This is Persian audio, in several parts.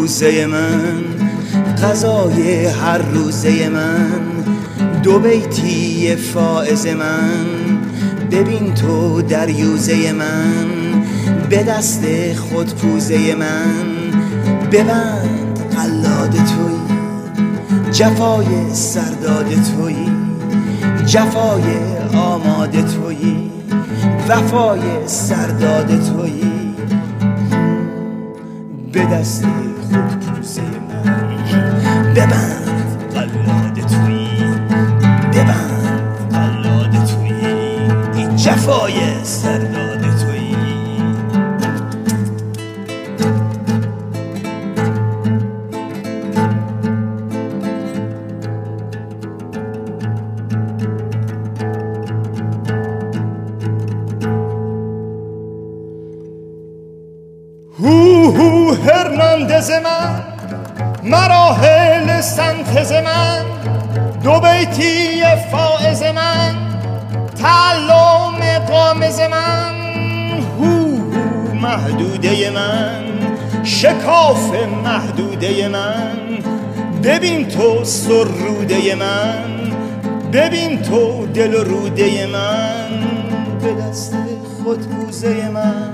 کوزه من، غذای هر روزه من، دو بیتی فائز من. ببین تو دریوزه من، به دست خود پوزه من. ببند قلاد تویی، جفای سرداد تویی، جفای آماده تویی، وفای سرداد تویی. به دست خود پوزه من، ببند قلاد تویی، ببند قلاد تویی، جفای سرداد تویی. هو هرناندز من، مراحل سنتز من، دو بیتی فائز من، تعلم قامز من. هو محدوده من، شکاف محدوده من. ببین تو سروده من، ببین تو دل و روده من. به دست خود پوزه من،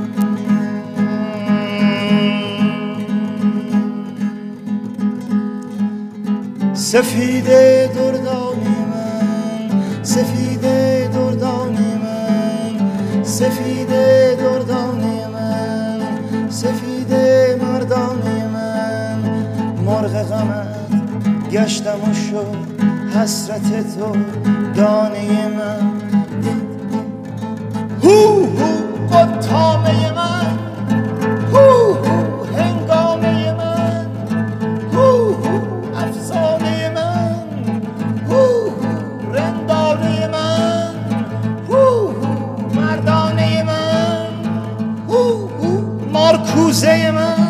سفید دردانی من، سفید دردانی من، سفید دردانی من، سفید مردانی من. مرغ غمت گشتم و شد حسرت تو دانه من. هو قطامه من، هو هنگامه من، هو افسانه من، هو رندانه من، هو مردانه من، هو مارکوزه من.